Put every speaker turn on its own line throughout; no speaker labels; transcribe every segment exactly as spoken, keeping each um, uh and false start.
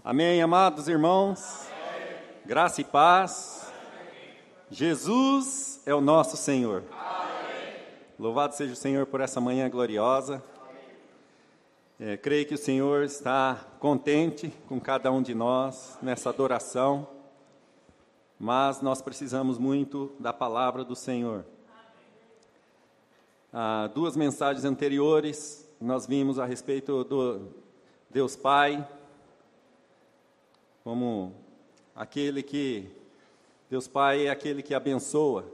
Amém, amados irmãos? Amém. Graça e paz. Amém. Jesus é o nosso Senhor. Amém. Louvado seja o Senhor por essa manhã gloriosa. É, creio que o Senhor está contente com cada um de nós nessa adoração, mas nós precisamos muito da palavra do Senhor. Ah, duas mensagens anteriores, nós vimos a respeito do Deus Pai, como aquele que, Deus Pai é aquele que abençoa.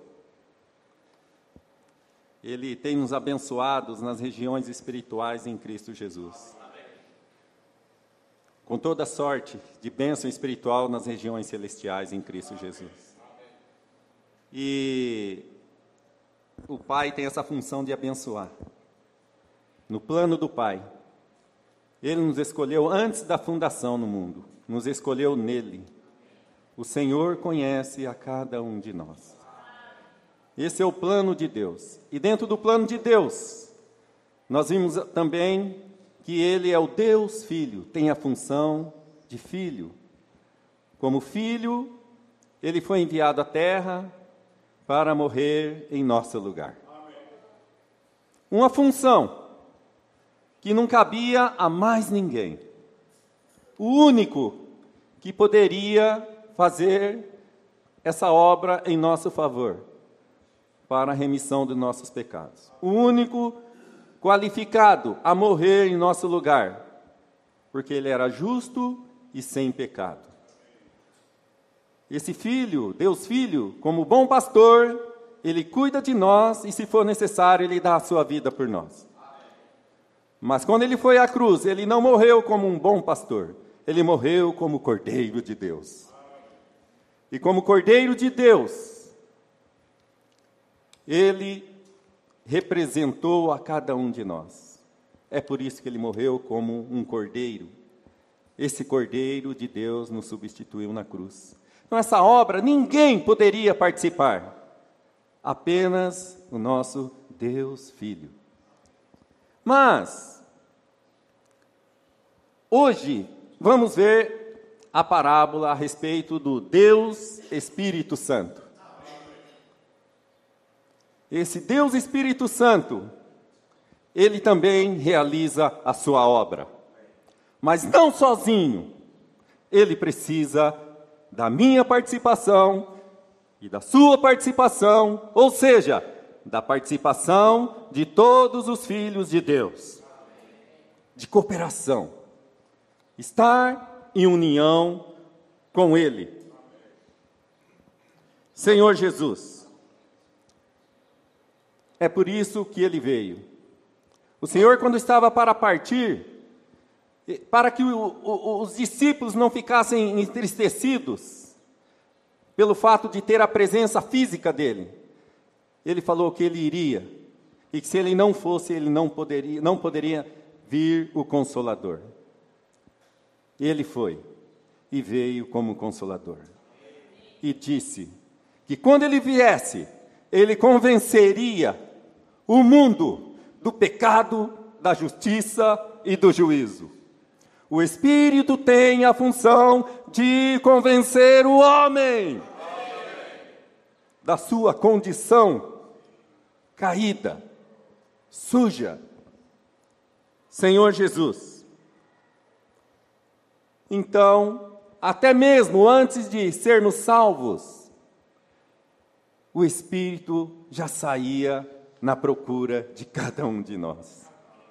Ele tem nos abençoados nas regiões espirituais em Cristo Jesus. Amém. Com toda sorte de bênção espiritual nas regiões celestiais em Cristo Jesus. Amém. E o Pai tem essa função de abençoar. No plano do Pai, Ele nos escolheu antes da fundação no mundo. Nos escolheu nele. O Senhor conhece a cada um de nós. Esse é o plano de Deus. E dentro do plano de Deus, nós vimos também que Ele é o Deus Filho, tem a função de Filho. Como Filho, Ele foi enviado à terra para morrer em nosso lugar. Uma função que não cabia a mais ninguém. O único que poderia fazer essa obra em nosso favor, para a remissão dos nossos pecados. O único qualificado a morrer em nosso lugar, porque Ele era justo e sem pecado. Esse Filho, Deus Filho, como bom pastor, Ele cuida de nós e, se for necessário, Ele dá a sua vida por nós. Mas quando Ele foi à cruz, Ele não morreu como um bom pastor, Ele morreu como Cordeiro de Deus. E como Cordeiro de Deus, Ele representou a cada um de nós. É por isso que Ele morreu como um Cordeiro. Esse Cordeiro de Deus nos substituiu na cruz. Então essa obra ninguém poderia participar. Apenas o nosso Deus Filho. Mas, hoje, vamos ver a parábola a respeito do Deus Espírito Santo. Esse Deus Espírito Santo, Ele também realiza a sua obra. Mas não sozinho. Ele precisa da minha participação e da sua participação, ou seja, da participação de todos os filhos de Deus. De cooperação. Estar em união com Ele. Senhor Jesus, é por isso que Ele veio. O Senhor, quando estava para partir, para que o, o, os discípulos não ficassem entristecidos pelo fato de ter a presença física dEle, Ele falou que Ele iria, e que se Ele não fosse, Ele não poderia, não poderia vir o Consolador. Ele foi, e veio como Consolador. E disse que quando Ele viesse, Ele convenceria o mundo do pecado, da justiça e do juízo. O Espírito tem a função de convencer o homem da sua condição caída, suja. Senhor Jesus, então, até mesmo antes de sermos salvos, o Espírito já saía na procura de cada um de nós.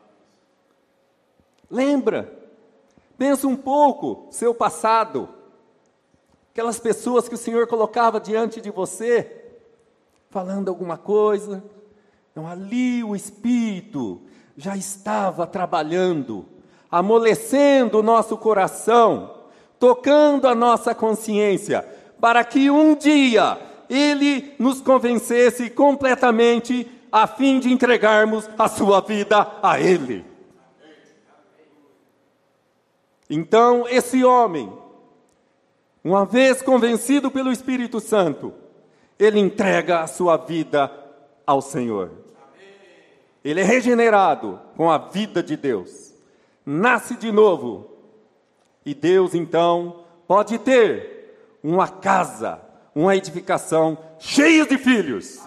Lembra? Pensa um pouco seu passado, aquelas pessoas que o Senhor colocava diante de você, falando alguma coisa. Então, ali o Espírito já estava trabalhando, amolecendo o nosso coração, tocando a nossa consciência, para que um dia Ele nos convencesse completamente, a fim de entregarmos a sua vida a Ele. Então, esse homem, uma vez convencido pelo Espírito Santo, ele entrega a sua vida ao Senhor. Ele é regenerado com a vida de Deus. Nasce de novo E Deus, então, pode ter uma casa, uma edificação cheia de filhos.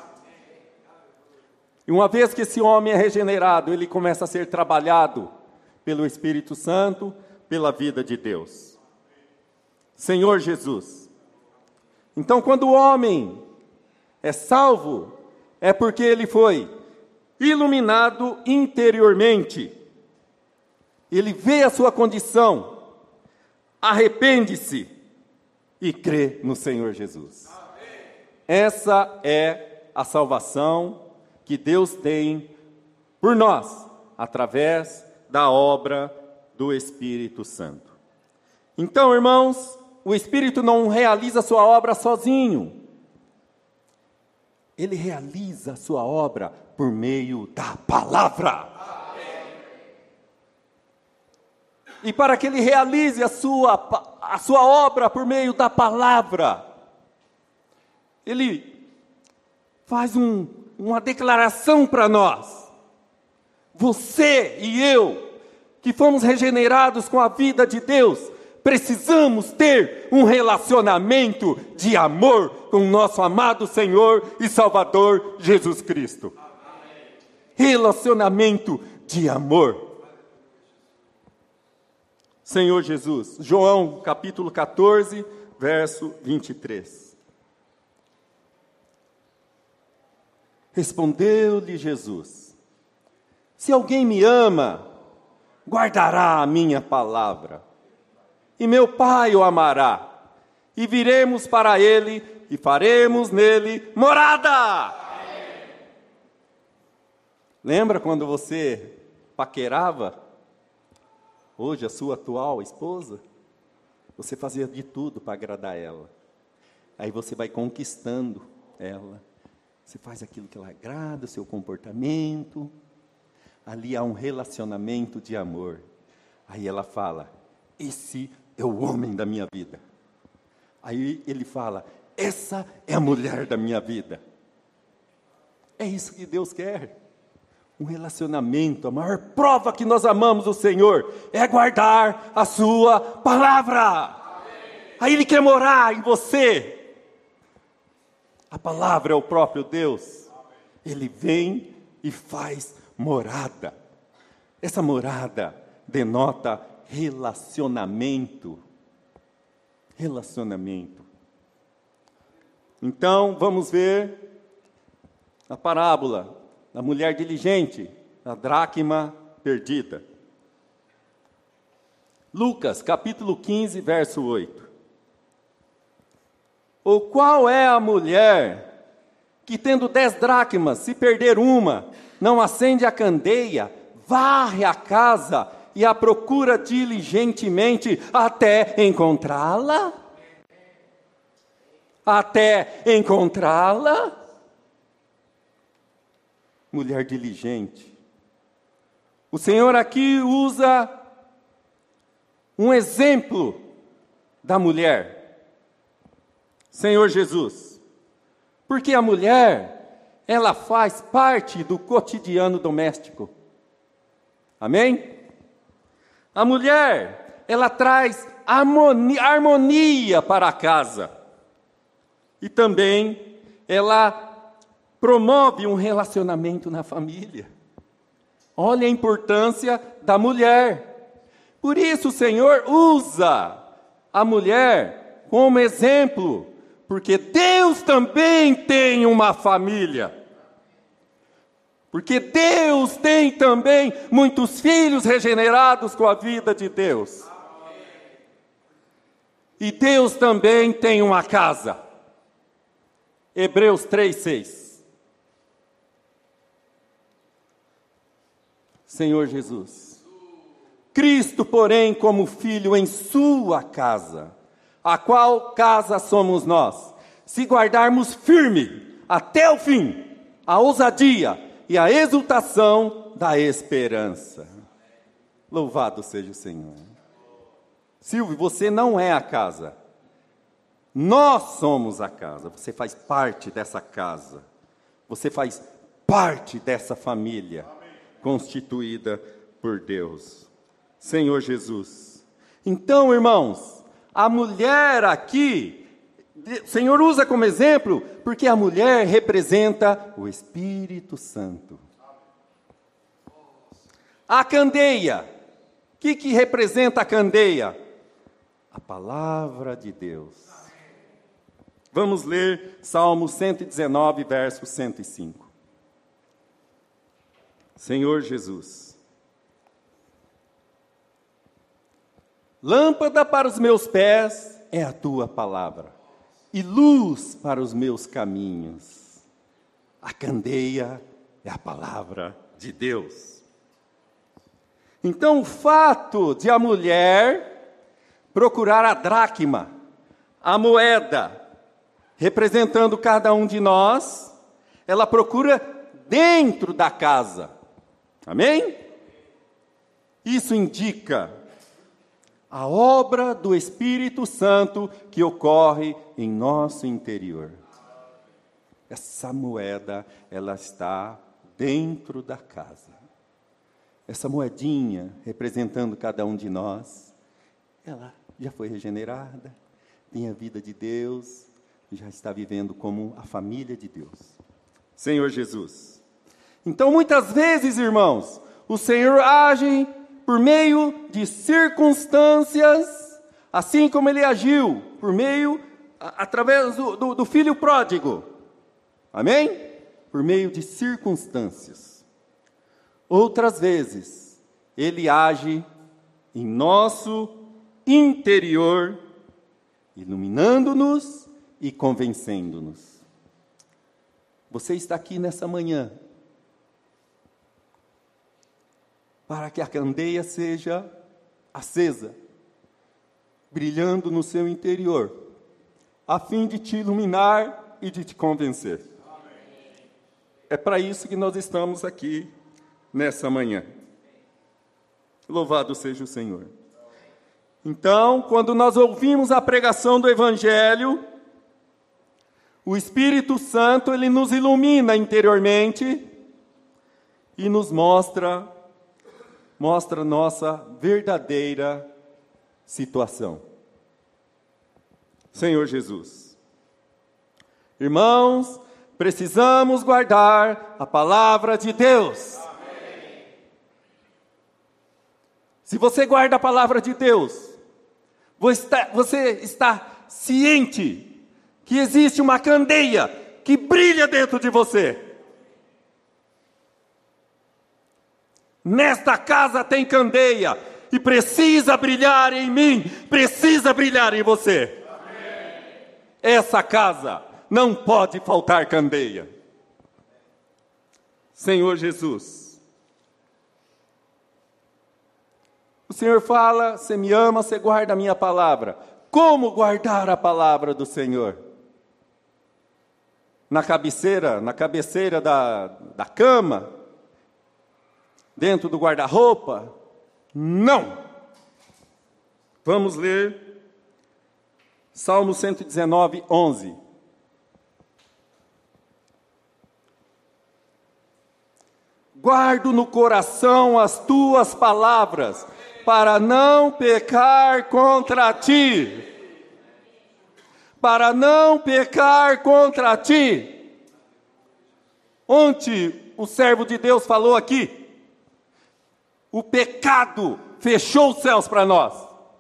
E uma vez que esse homem é regenerado, ele começa a ser trabalhado pelo Espírito Santo, pela vida de Deus. Senhor Jesus. Então, quando o homem é salvo, é porque ele foi iluminado interiormente. Ele vê a sua condição, arrepende-se e crê no Senhor Jesus. Essa é a salvação que Deus tem por nós, através da obra do Espírito Santo. Então, irmãos, o Espírito não realiza a sua obra sozinho. Ele realiza a sua obra por meio da palavra. E para que ele realize a sua, a sua obra por meio da palavra, ele faz um, uma declaração para nós. Você e eu, que fomos regenerados com a vida de Deus, precisamos ter um relacionamento de amor com o nosso amado Senhor e Salvador Jesus Cristo. Relacionamento de amor. Senhor Jesus, João capítulo quatorze, verso vinte e três. Respondeu-lhe Jesus: se alguém me ama, guardará a minha palavra, e meu Pai o amará, e viremos para ele, e faremos nele morada. Amém. Lembra quando você paquerava? Hoje, a sua atual esposa, você fazia de tudo para agradar ela. Aí você vai conquistando ela. Você faz aquilo que ela agrada, o seu comportamento. Ali há um relacionamento de amor. Aí ela fala: esse é o homem da minha vida. Aí ele fala: essa é a mulher da minha vida. É isso que Deus quer. Um relacionamento. A maior prova que nós amamos o Senhor é guardar a sua palavra. Amém. Aí Ele quer morar em você. A palavra é o próprio Deus. Amém. Ele vem e faz morada. Essa morada denota relacionamento. Relacionamento. Então, vamos ver a parábola da mulher diligente, da dracma perdida. Lucas, capítulo quinze, verso oito. Ou qual é a mulher que, tendo dez dracmas, se perder uma, não acende a candeia, varre a casa e a procura diligentemente até encontrá-la? Até encontrá-la? Mulher diligente. O Senhor aqui usa um exemplo da mulher. Senhor Jesus. Porque a mulher, ela faz parte do cotidiano doméstico. Amém? A mulher, ela traz harmonia, harmonia para a casa. E também ela promove um relacionamento na família. Olha a importância da mulher. Por isso o Senhor usa a mulher como exemplo, porque Deus também tem uma família. Porque Deus tem também muitos filhos regenerados com a vida de Deus. E Deus também tem uma casa. Hebreus três, seis. Senhor Jesus. Cristo, porém, como filho em sua casa, a qual casa somos nós, se guardarmos firme até o fim a ousadia e a exultação da esperança. Louvado seja o Senhor. Silvio, você não é a casa. Nós somos a casa. Você faz parte dessa casa. Você faz parte dessa família constituída por Deus. Senhor Jesus. Então, irmãos, a mulher aqui, o Senhor usa como exemplo, porque a mulher representa o Espírito Santo. A candeia, o que, que representa a candeia? A palavra de Deus. Vamos ler Salmo cento e dezenove, verso cento e cinco. Senhor Jesus, lâmpada para os meus pés é a tua palavra, e luz para os meus caminhos. A candeia é a palavra de Deus. Então, o fato de a mulher procurar a dracma, a moeda, representando cada um de nós, ela procura dentro da casa. Amém? Isso indica a obra do Espírito Santo que ocorre em nosso interior. Essa moeda, ela está dentro da casa. Essa moedinha, representando cada um de nós, ela já foi regenerada, tem a vida de Deus, já está vivendo como a família de Deus. Senhor Jesus. Então, muitas vezes, irmãos, o Senhor age por meio de circunstâncias, assim como Ele agiu, por meio, a, através do, do, do filho pródigo. Amém? Por meio de circunstâncias. Outras vezes, Ele age em nosso interior, iluminando-nos e convencendo-nos. Você está aqui nessa manhã para que a candeia seja acesa, brilhando no seu interior, a fim de te iluminar e de te convencer. Amém. É para isso que nós estamos aqui nessa manhã. Louvado seja o Senhor. Então, quando nós ouvimos a pregação do Evangelho, o Espírito Santo, ele nos ilumina interiormente e nos mostra, mostra nossa verdadeira situação. Senhor Jesus. Irmãos, precisamos guardar a palavra de Deus. Amém. Se você guarda a palavra de Deus, você está, você está ciente que existe uma candeia que brilha dentro de você. Nesta casa tem candeia e precisa brilhar em mim, precisa brilhar em você. Amém. Essa casa não pode faltar candeia. Senhor Jesus, o Senhor fala, você me ama, você guarda a minha palavra. Como guardar a palavra do Senhor? Na cabeceira, na cabeceira da, da cama? Dentro do guarda-roupa? Não! Vamos ler Salmo cento e dezenove, onze. Guardo no coração as tuas palavras, para não pecar contra ti. Para não pecar contra ti. Ontem o servo de Deus falou aqui, o pecado fechou os céus para nós.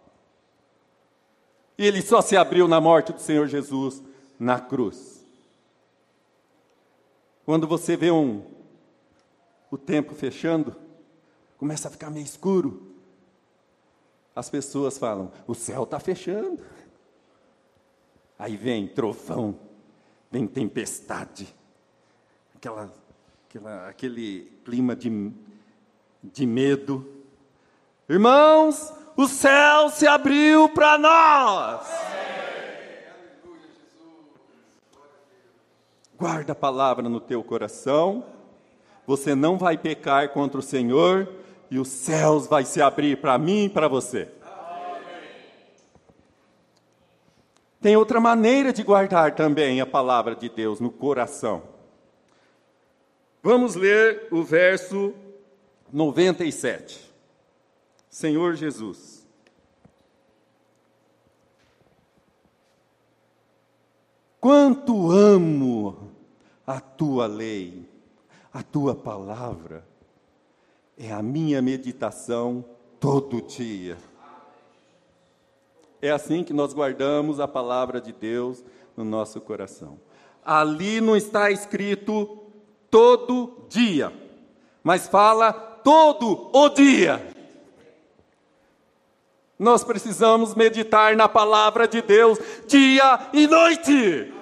E ele só se abriu na morte do Senhor Jesus na cruz. Quando você vê um, o tempo fechando, começa a ficar meio escuro. As pessoas falam, o céu está fechando. Aí vem trovão, vem tempestade, aquela, aquela, aquele clima de, de medo. Irmãos, o céu se abriu para nós. Guarda a palavra no teu coração. Você não vai pecar contra o Senhor e os céus vai se abrir para mim e para você. Tem outra maneira de guardar também a palavra de Deus no coração. Vamos ler o verso noventa e sete. Senhor Jesus. amo a tua lei, a tua palavra. É a minha meditação todo dia. É assim que nós guardamos a palavra de Deus no nosso coração. Ali não está escrito todo dia, mas fala todo o dia. Nós precisamos meditar na palavra de Deus dia e noite.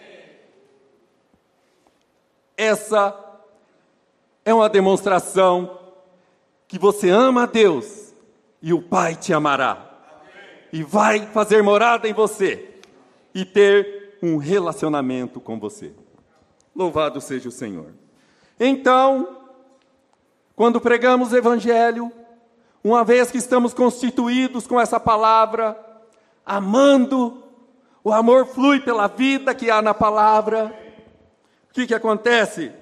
Essa é uma demonstração que você ama a Deus e o Pai te amará. E vai fazer morada em você e ter um relacionamento com você. Louvado seja o Senhor. Então, quando pregamos o Evangelho, uma vez que estamos constituídos com essa palavra, amando, o amor flui pela vida que há na palavra. O que que acontece?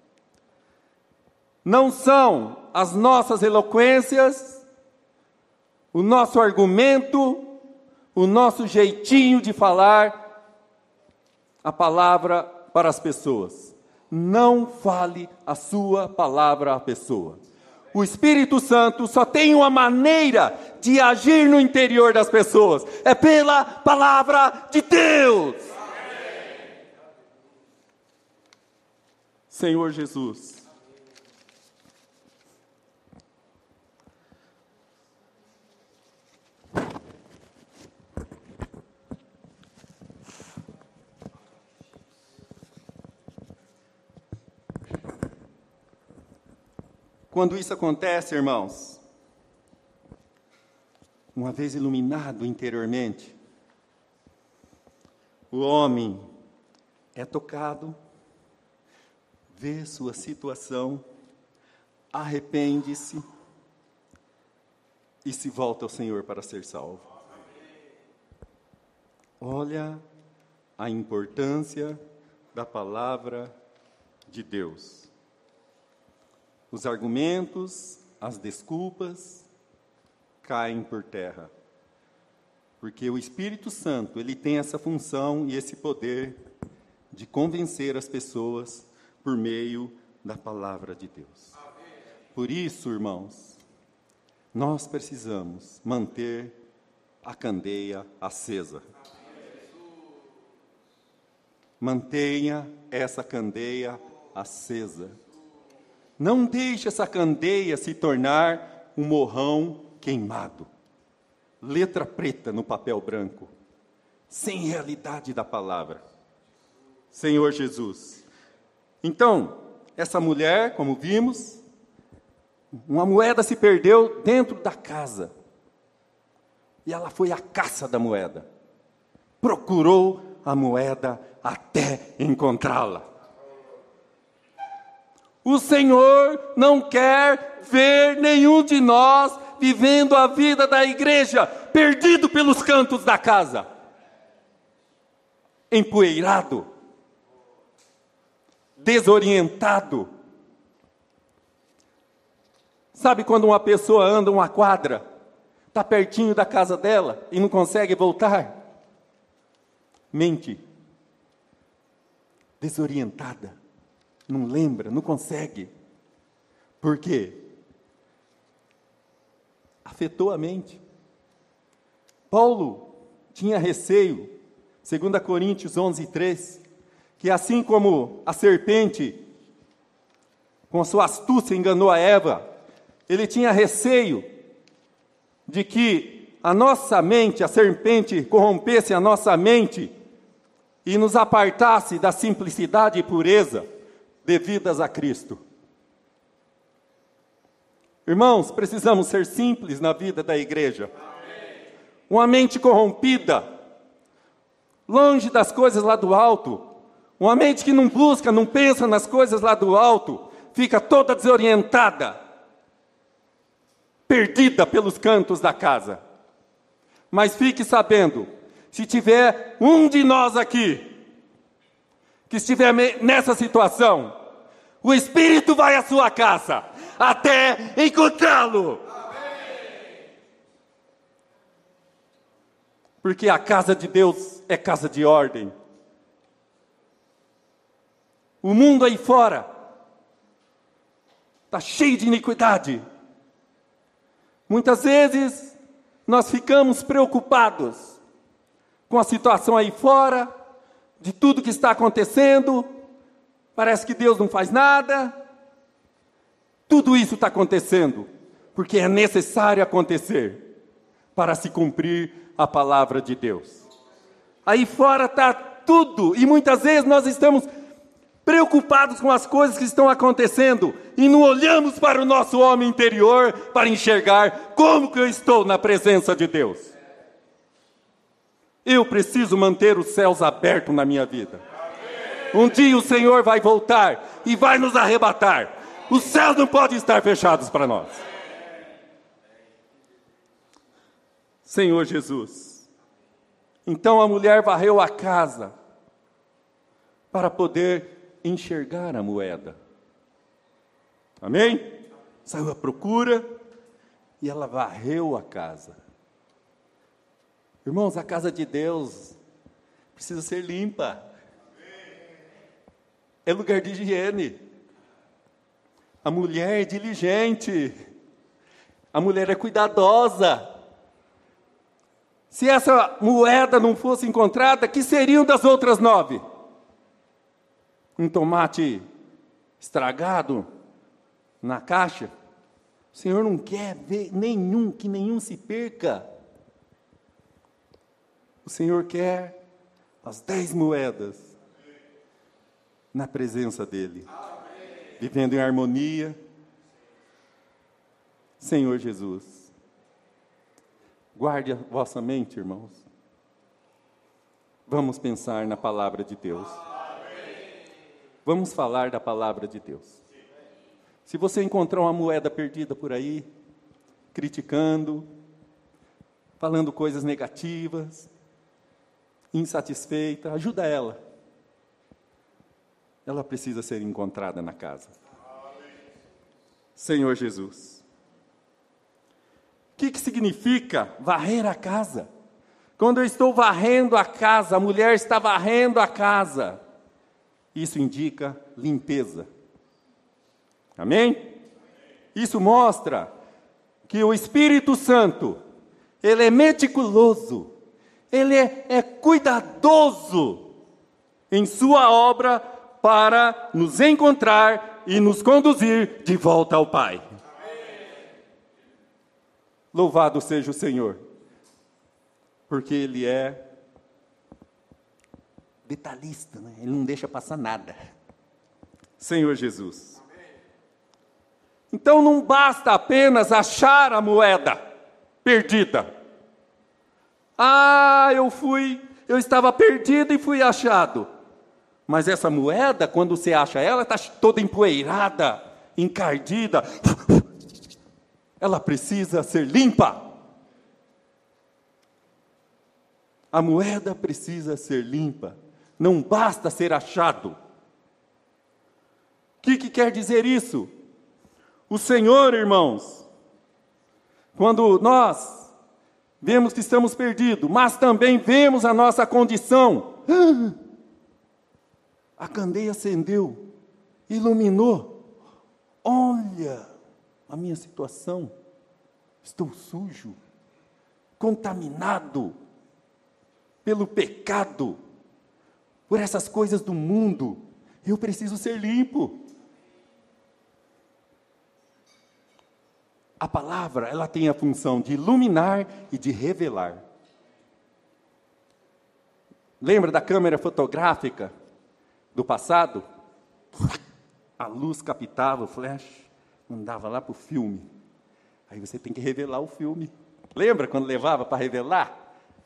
Não são as nossas eloquências, o nosso argumento, o nosso jeitinho de falar a palavra para as pessoas. Não fale a sua palavra à pessoa. O Espírito Santo só tem uma maneira de agir no interior das pessoas. É pela palavra de Deus. Senhor Jesus, quando isso acontece, irmãos, uma vez iluminado interiormente, o homem é tocado, vê sua situação, arrepende-se e se volta ao Senhor para ser salvo. Olha a importância da palavra de Deus. Os argumentos, as desculpas caem por terra. Porque o Espírito Santo, ele tem essa função e esse poder de convencer as pessoas por meio da palavra de Deus. Por isso, irmãos, nós precisamos manter a candeia acesa. Mantenha essa candeia acesa. Não deixe essa candeia se tornar um morrão queimado. Letra preta no papel branco. Sem realidade da palavra. Senhor Jesus. Então, essa mulher, como vimos, uma moeda se perdeu dentro da casa. E ela foi à caça da moeda. Procurou a moeda até encontrá-la. O Senhor não quer ver nenhum de nós vivendo a vida da igreja, perdido pelos cantos da casa, empoeirado, desorientado. Sabe quando uma pessoa anda uma quadra, está pertinho da casa dela e não consegue voltar? Mente, desorientada. Não lembra, não consegue. Por quê? Afetou a mente. Paulo tinha receio, segundo Coríntios onze, três, que assim como a serpente, com sua astúcia, enganou a Eva, ele tinha receio de que a nossa mente, a serpente, corrompesse a nossa mente e nos apartasse da simplicidade e pureza devidas a Cristo. Irmãos, precisamos ser simples na vida da igreja. Amém. Uma mente corrompida, longe das coisas lá do alto, uma mente que não busca, não pensa nas coisas lá do alto, fica toda desorientada, perdida pelos cantos da casa. Mas fique sabendo, se tiver um de nós aqui, que estiver nessa situação, o Espírito vai à sua casa, até encontrá-lo. Porque a casa de Deus é casa de ordem. O mundo aí fora está cheio de iniquidade. Muitas vezes nós ficamos preocupados com a situação aí fora, de tudo que está acontecendo. Parece que Deus não faz nada. Tudo isso está acontecendo porque é necessário acontecer para se cumprir a palavra de Deus. Aí fora está tudo, e muitas vezes nós estamos preocupados com as coisas que estão acontecendo e não olhamos para o nosso homem interior para enxergar como que eu estou na presença de Deus. Eu preciso manter os céus abertos na minha vida. Um dia o Senhor vai voltar e vai nos arrebatar. Os céus não podem estar fechados para nós. Senhor Jesus. Então a mulher varreu a casa para poder enxergar a moeda. Amém? Saiu à procura e ela varreu a casa. Irmãos, a casa de Deus precisa ser limpa. É lugar de higiene. A mulher é diligente. A mulher é cuidadosa. Se essa moeda não fosse encontrada, que seriam das outras nove? Um tomate estragado na caixa? O Senhor não quer ver nenhum, que nenhum se perca. O Senhor quer as dez moedas na presença dEle, vivendo em harmonia. Senhor Jesus, guarde a vossa mente, irmãos. Vamos pensar na palavra de Deus. Vamos falar da palavra de Deus. Se você encontrar uma moeda perdida por aí, criticando, falando coisas negativas, insatisfeita, ajuda ela. Ela precisa ser encontrada na casa. Senhor Jesus. O que, que significa varrer a casa? Quando eu estou varrendo a casa, a mulher está varrendo a casa. Isso indica limpeza. Amém? Isso mostra que o Espírito Santo, ele é meticuloso, ele é, é cuidadoso em sua obra para nos encontrar e nos conduzir de volta ao Pai. Amém. Louvado seja o Senhor, porque Ele é detalhista, né? Ele não deixa passar nada. Senhor Jesus. Amém. Então não basta apenas achar a moeda perdida. Ah, eu fui, eu estava perdido e fui achado. Mas essa moeda, quando você acha ela, está toda empoeirada, encardida. Ela precisa ser limpa. A moeda precisa ser limpa. Não basta ser achado. O que, que quer dizer isso? O Senhor, irmãos, quando nós vemos que estamos perdidos, mas também vemos a nossa condição. A candeia acendeu, iluminou. Olha a minha situação. Estou sujo, contaminado pelo pecado, por essas coisas do mundo. Eu preciso ser limpo. A palavra, ela tem a função de iluminar e de revelar. Lembra da câmera fotográfica do passado? A luz captava o flash, mandava lá para o filme. Aí você tem que revelar o filme. Lembra quando levava para revelar?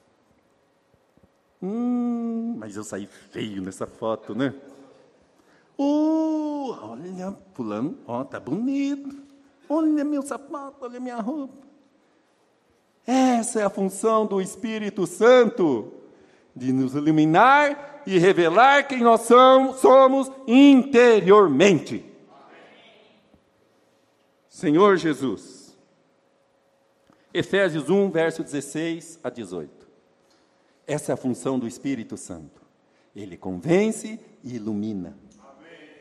Hum, mas eu saí feio nessa foto, né? Uh, olha, fulano, ó, tá bonito. Olha meu sapato, olha minha roupa. Essa é a função do Espírito Santo, de nos iluminar e revelar quem nós somos interiormente. Amém. Senhor Jesus. Efésios um, verso dezesseis a dezoito. Essa é a função do Espírito Santo. Ele convence e ilumina. Amém.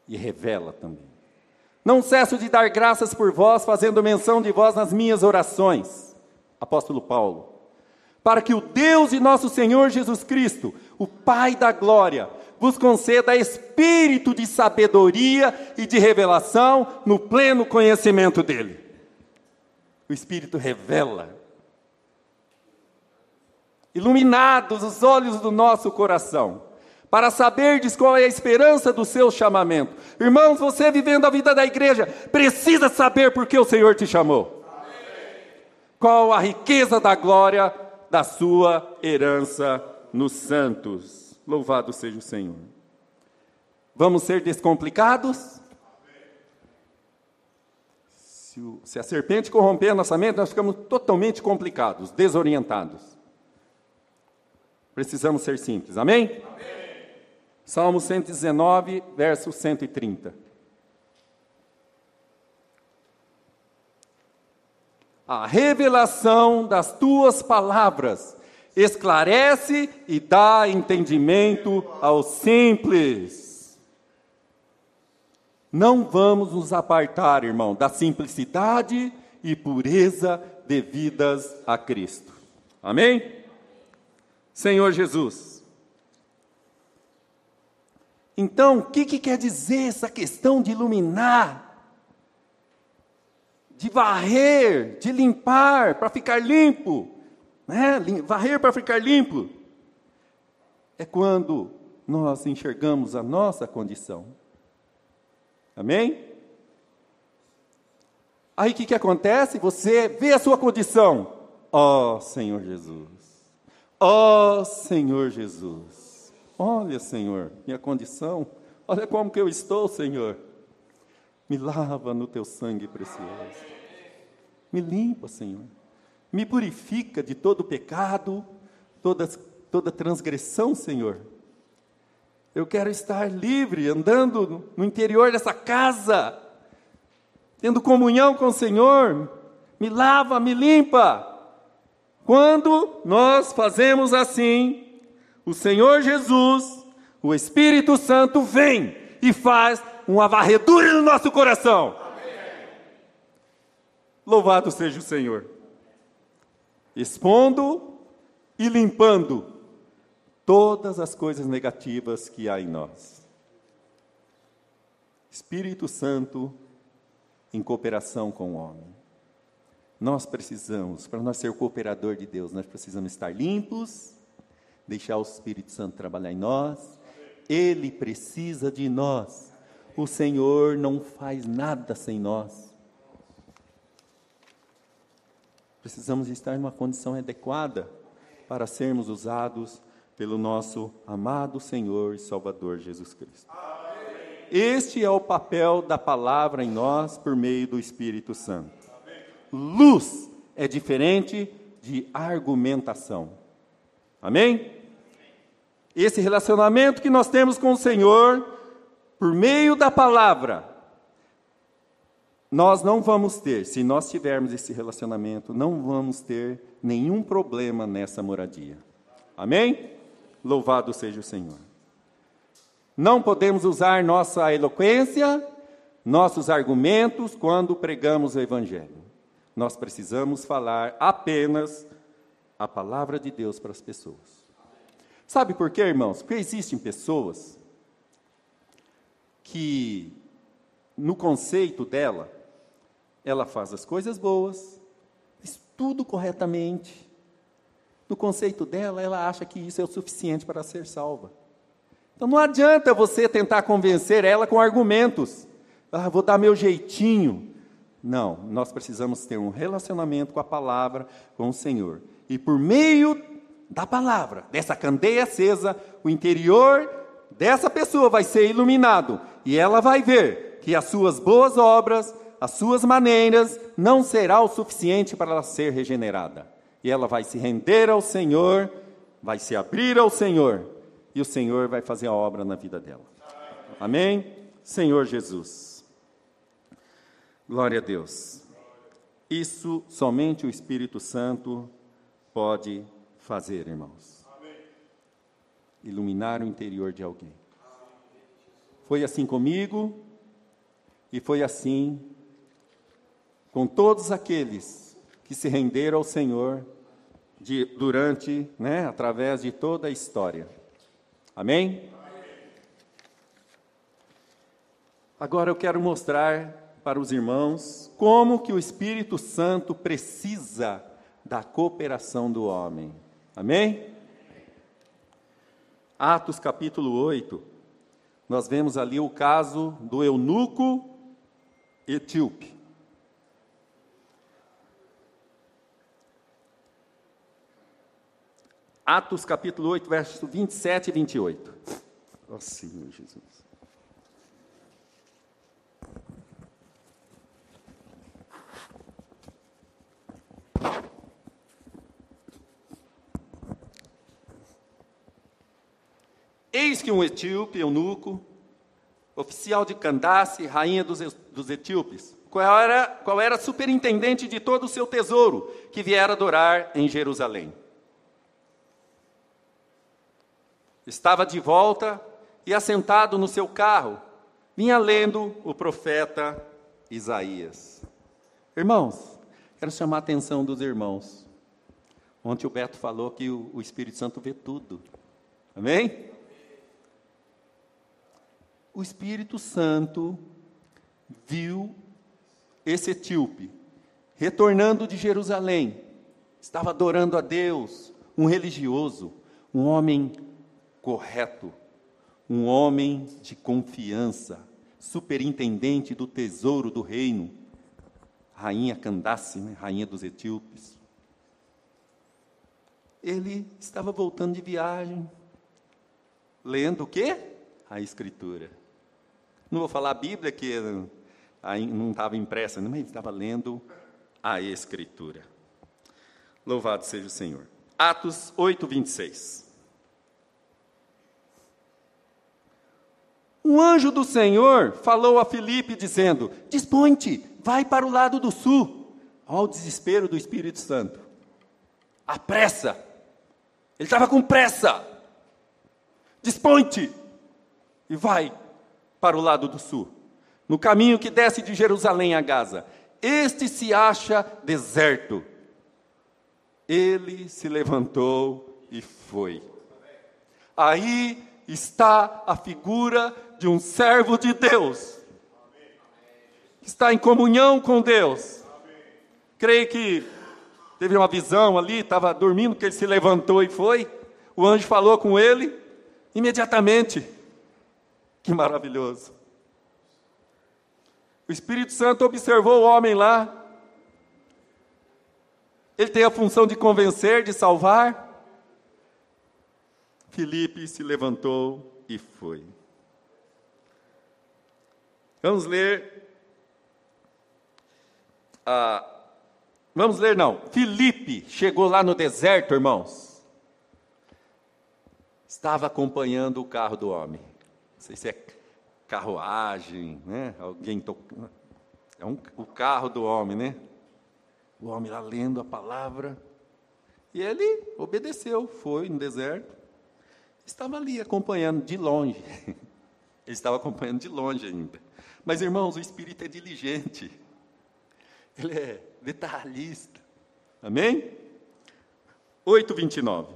e revela também. Não cesso de dar graças por vós, fazendo menção de vós nas minhas orações. Apóstolo Paulo. Para que o Deus de nosso Senhor Jesus Cristo, o Pai da glória, vos conceda espírito de sabedoria e de revelação no pleno conhecimento dele. O Espírito revela. Iluminados os olhos do nosso coração, para saberdes qual é a esperança do seu chamamento. Irmãos, você vivendo a vida da igreja, precisa saber por que o Senhor te chamou. Amém. Qual a riqueza da glória da sua herança nos santos. Louvado seja o Senhor. Vamos ser descomplicados? Se, o, se a serpente corromper a nossa mente, nós ficamos totalmente complicados, desorientados. Precisamos ser simples, amém? Amém. Salmo cento e dezenove, verso cento e trinta. A revelação das tuas palavras esclarece e dá entendimento aos simples. Não vamos nos apartar, irmão, da simplicidade e pureza devidas a Cristo. Amém? Senhor Jesus. Então, o que, que quer dizer essa questão de iluminar? De varrer, de limpar, para ficar limpo. Né? Varrer para ficar limpo. É quando nós enxergamos a nossa condição. Amém? Aí o que, que acontece? Você vê a sua condição. Ó oh, Senhor Jesus. Ó oh, Senhor Jesus. Olha, Senhor, minha condição. Olha como que eu estou, Senhor. Me lava no teu sangue precioso. Me limpa, Senhor. Me purifica de todo pecado, toda, toda transgressão, Senhor. Eu quero estar livre, andando no, no interior dessa casa, tendo comunhão com o Senhor. Me lava, me limpa. Quando nós fazemos assim, o Senhor Jesus, o Espírito Santo vem e faz uma varredura no nosso coração. Amém. Louvado seja o Senhor. Expondo e limpando todas as coisas negativas que há em nós. Espírito Santo em cooperação com o homem. Nós precisamos, para nós ser cooperador de Deus, nós precisamos estar limpos, deixar o Espírito Santo trabalhar em nós. Ele precisa de nós. O Senhor não faz nada sem nós. Precisamos estar em uma condição adequada para sermos usados pelo nosso amado Senhor e Salvador Jesus Cristo. Amém. Este é o papel da palavra em nós por meio do Espírito Santo. Amém. Luz é diferente de argumentação. Amém? Esse relacionamento que nós temos com o Senhor, por meio da palavra, nós não vamos ter, se nós tivermos esse relacionamento, não vamos ter nenhum problema nessa moradia. Amém? Louvado seja o Senhor. Não podemos usar nossa eloquência, nossos argumentos, quando pregamos o Evangelho. Nós precisamos falar apenas a palavra de Deus para as pessoas. Sabe por quê, irmãos? Porque existem pessoas que, no conceito dela, ela faz as coisas boas, faz tudo corretamente. No conceito dela, ela acha que isso é o suficiente para ser salva. Então não adianta você tentar convencer ela com argumentos. Ah, vou dar meu jeitinho. Não, nós precisamos ter um relacionamento com a palavra, com o Senhor. E por meio da palavra, dessa candeia acesa, o interior dessa pessoa vai ser iluminado. E ela vai ver que as suas boas obras, as suas maneiras, não será o suficiente para ela ser regenerada. E ela vai se render ao Senhor, vai se abrir ao Senhor, e o Senhor vai fazer a obra na vida dela. Amém? Senhor Jesus. Glória a Deus. Isso somente o Espírito Santo pode fazer, irmãos. Iluminar o interior de alguém. Foi assim comigo e foi assim com todos aqueles que se renderam ao Senhor de, durante, né, através de toda a história. Amém? Agora eu quero mostrar para os irmãos como que o Espírito Santo precisa da cooperação do homem. Amém? Atos capítulo oito, nós vemos ali o caso do eunuco etíope. Atos capítulo oito, versos vinte e sete e vinte e oito. Ó Senhor Jesus. Eis que um etíope, eunuco, oficial de Candace, rainha dos, dos etíopes, qual era, qual era superintendente de todo o seu tesouro, que viera adorar em Jerusalém. Estava de volta e assentado no seu carro, vinha lendo o profeta Isaías. Irmãos, quero chamar a atenção dos irmãos. Ontem o Beto falou que o, o Espírito Santo vê tudo. Amém? O Espírito Santo viu esse etíope retornando de Jerusalém. Estava adorando a Deus, um religioso, um homem correto, um homem de confiança, superintendente do tesouro do reino, rainha Candace, né, rainha dos etíopes. Ele estava voltando de viagem, lendo o quê? A Escritura. Não vou falar a Bíblia, que não estava impressa, mas ele estava lendo a Escritura. Louvado seja o Senhor. Atos oito, vinte e seis. Um anjo do Senhor falou a Filipe, dizendo: dispõe-te, vai para o lado do sul. Olha o desespero do Espírito Santo. A pressa. Ele estava com pressa. Dispõe-te e vai para o lado do sul, no caminho que desce de Jerusalém a Gaza. Este se acha deserto. Ele se levantou e foi. Aí está a figura de um servo de Deus, que está em comunhão com Deus. Creio que teve uma visão ali, estava dormindo, que ele se levantou e foi. O anjo falou com ele, imediatamente. Que maravilhoso. O Espírito Santo observou o homem lá. Ele tem a função de convencer, de salvar. Filipe se levantou e foi. Vamos ler. Ah, vamos ler, não. Filipe chegou lá no deserto, irmãos. Estava acompanhando o carro do homem. Não sei se é carruagem, né? Alguém tocando. É um, o carro do homem, né? O homem lá lendo a palavra. E ele obedeceu, foi no deserto. Estava ali acompanhando de longe. Ele estava acompanhando de longe ainda. Mas, irmãos, o Espírito é diligente. Ele é detalhista. Amém? oito, vinte e nove.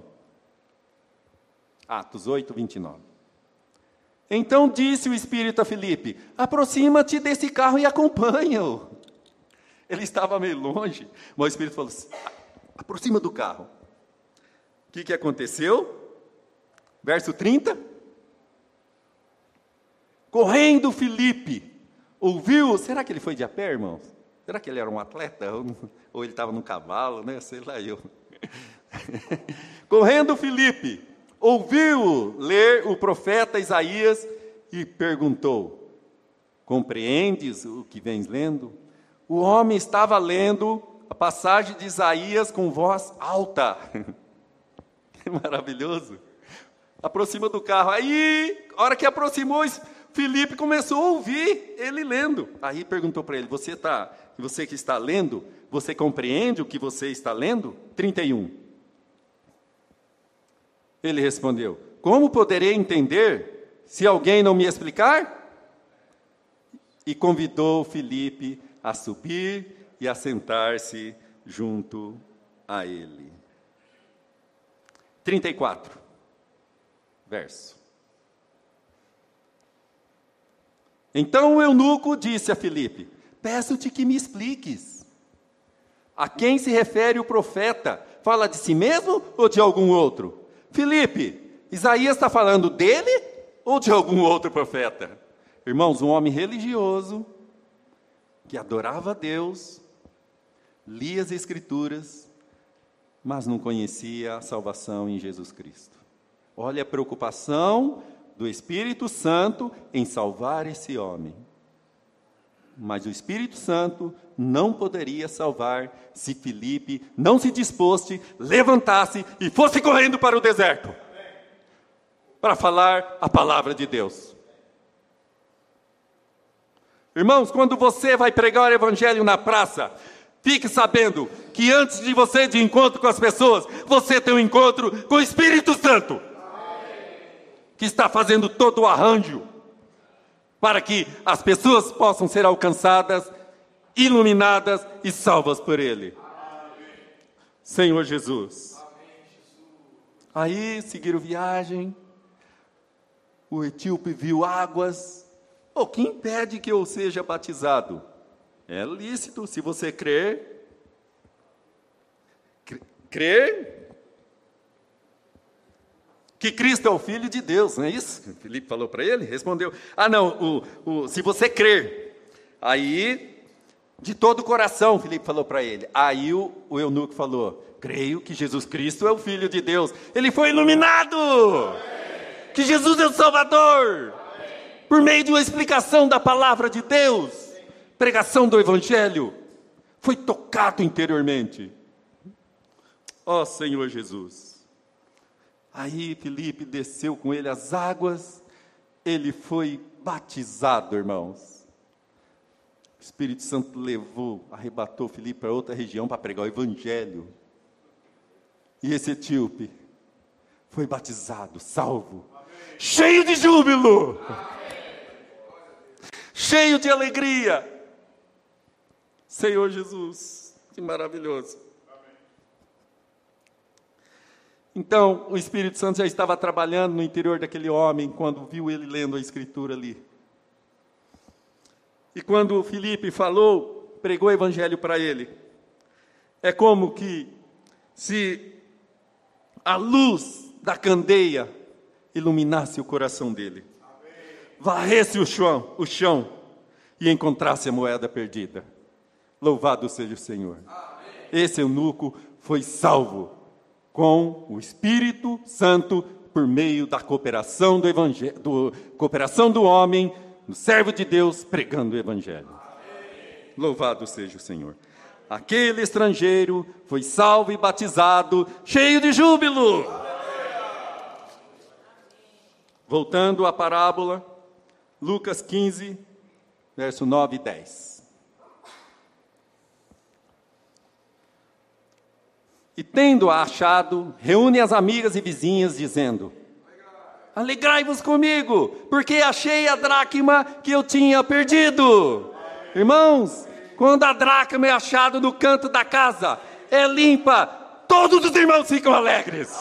Atos oito, vinte e nove. Então disse o Espírito a Filipe: aproxima-te desse carro e acompanha-o. Ele estava meio longe, mas o Espírito falou assim: aproxima do carro. O que, que aconteceu? Verso trinta. Correndo Filipe, ouviu, será que ele foi de a pé, irmãos? Será que ele era um atleta? Ou, ou ele estava no cavalo, né? Sei lá eu. Correndo Filipe, ouviu ler o profeta Isaías e perguntou: compreendes o que vens lendo? O homem estava lendo a passagem de Isaías com voz alta. Que maravilhoso. Aproxima do carro. Aí, a hora que aproximou, Filipe começou a ouvir ele lendo. Aí perguntou para ele: você, tá, você que está lendo, você compreende o que você está lendo? trinta e um. Ele respondeu: como poderei entender se alguém não me explicar? e convidou Filipe a subir e a sentar-se junto a ele. trinta e quatro, verso. Então o eunuco disse a Filipe: peço-te que me expliques. A quem se refere o profeta? Fala de si mesmo ou de algum outro? Filipe, Isaías está falando dele ou de algum outro profeta? Irmãos, um homem religioso, que adorava a Deus, lia as Escrituras, mas não conhecia a salvação em Jesus Cristo. Olha a preocupação do Espírito Santo em salvar esse homem. Mas o Espírito Santo não poderia salvar se Filipe não se disposte, levantasse e fosse correndo para o deserto para falar a palavra de Deus. Irmãos, quando você vai pregar o evangelho na praça, fique sabendo que antes de você de encontro com as pessoas, você tem um encontro com o Espírito Santo, que está fazendo todo o arranjo para que as pessoas possam ser alcançadas, iluminadas e salvas por Ele. Senhor Jesus. Aí seguiram viagem, o etíope viu águas. O que impede que eu seja batizado? É lícito, se você crer. Crer que Cristo é o Filho de Deus, não é isso? Filipe falou para ele, respondeu. Ah, não, o, o, se você crer. Aí, de todo o coração, Filipe falou para ele. Aí o, o eunuco falou: creio que Jesus Cristo é o Filho de Deus. Ele foi iluminado! Amém. Que Jesus é o Salvador! Amém. Por meio de uma explicação da palavra de Deus, pregação do Evangelho, foi tocado interiormente. Ó Senhor Jesus! Aí Filipe desceu com ele as águas, ele foi batizado, irmãos. O Espírito Santo levou, arrebatou Filipe para outra região para pregar o Evangelho. E esse etíope foi batizado, salvo, amém, cheio de júbilo, amém, cheio de alegria. Senhor Jesus, que maravilhoso. Então, o Espírito Santo já estava trabalhando no interior daquele homem, quando viu ele lendo a Escritura ali. E quando Filipe falou, pregou o Evangelho para ele. É como que se a luz da candeia iluminasse o coração dele. Amém. Varresse o chão, o chão e encontrasse a moeda perdida. Louvado seja o Senhor. Amém. Esse eunuco foi salvo com o Espírito Santo, por meio da cooperação do evangelho, do, cooperação do homem, do servo de Deus, pregando o Evangelho. Amém. Louvado seja o Senhor. Aquele estrangeiro foi salvo e batizado, cheio de júbilo. Amém. Voltando à parábola, Lucas quinze, verso nove e dez. E tendo-a achado, reúne as amigas e vizinhas, dizendo: alegrai-vos comigo, porque achei a dracma que eu tinha perdido. Irmãos, quando a dracma é achada no canto da casa, é limpa, todos os irmãos ficam alegres.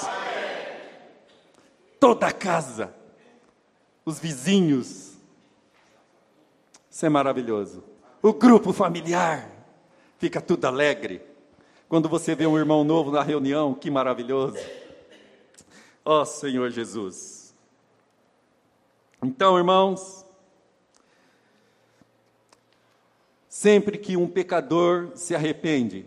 Toda a casa, os vizinhos, isso é maravilhoso. O grupo familiar fica tudo alegre. Quando você vê um irmão novo na reunião, que maravilhoso. Ó Senhor Jesus. Então, irmãos, sempre que um pecador se arrepende,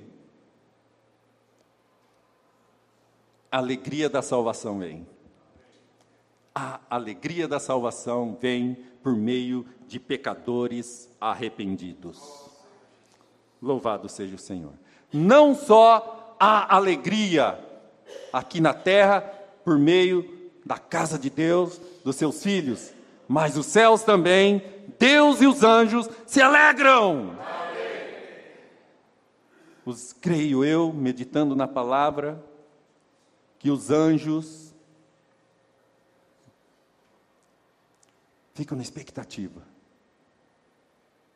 a alegria da salvação vem. A alegria da salvação vem por meio de pecadores arrependidos. Louvado seja o Senhor. Não só a alegria aqui na terra, por meio da casa de Deus, dos seus filhos, mas os céus também, Deus e os anjos se alegram. Os, creio eu, meditando na palavra, que os anjos ficam na expectativa.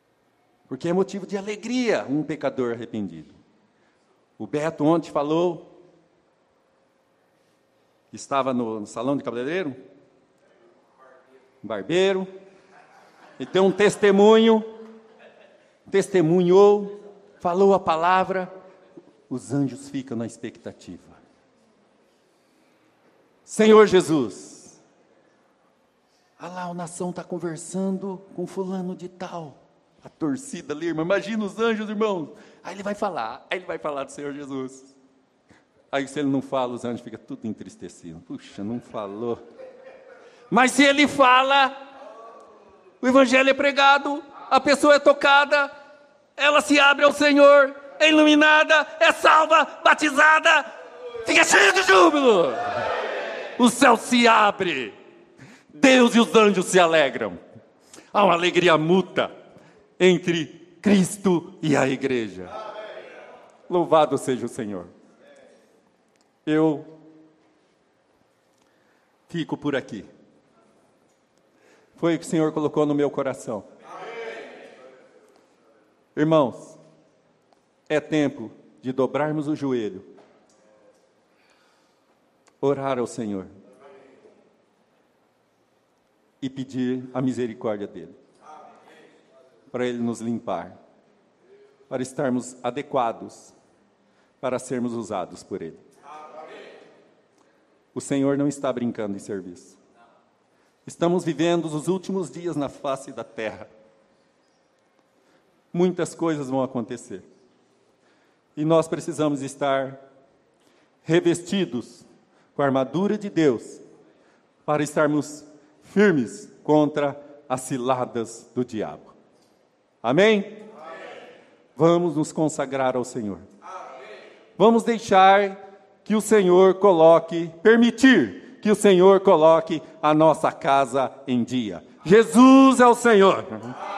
Porque é motivo de alegria um pecador arrependido. O Beto ontem falou, estava no, no salão de cabeleireiro, barbeiro, e tem um testemunho, testemunhou, falou a palavra, os anjos ficam na expectativa. Senhor Jesus, olha lá, a nação está conversando com fulano de tal, a torcida ali, irmão, imagina os anjos, irmãos, aí ele vai falar, aí ele vai falar do Senhor Jesus, aí se ele não fala, os anjos ficam tudo entristecidos, puxa, não falou, mas se ele fala, o evangelho é pregado, a pessoa é tocada, ela se abre ao Senhor, é iluminada, é salva, batizada, fica cheio de júbilo, o céu se abre, Deus e os anjos se alegram, há uma alegria mútua entre Cristo e a igreja. Louvado seja o Senhor. Eu fico por aqui. Foi o que o Senhor colocou no meu coração. Irmãos, é tempo de dobrarmos o joelho, orar ao Senhor e pedir a misericórdia dEle, para Ele nos limpar, para estarmos adequados, para sermos usados por Ele. O Senhor não está brincando em serviço. Estamos vivendo os últimos dias na face da terra. Muitas coisas vão acontecer. E nós precisamos estar revestidos com a armadura de Deus, para estarmos firmes contra as ciladas do diabo. Amém? Amém. Vamos nos consagrar ao Senhor. Amém. Vamos deixar que o Senhor coloque, permitir que o Senhor coloque a nossa casa em dia. Jesus é o Senhor. Amém.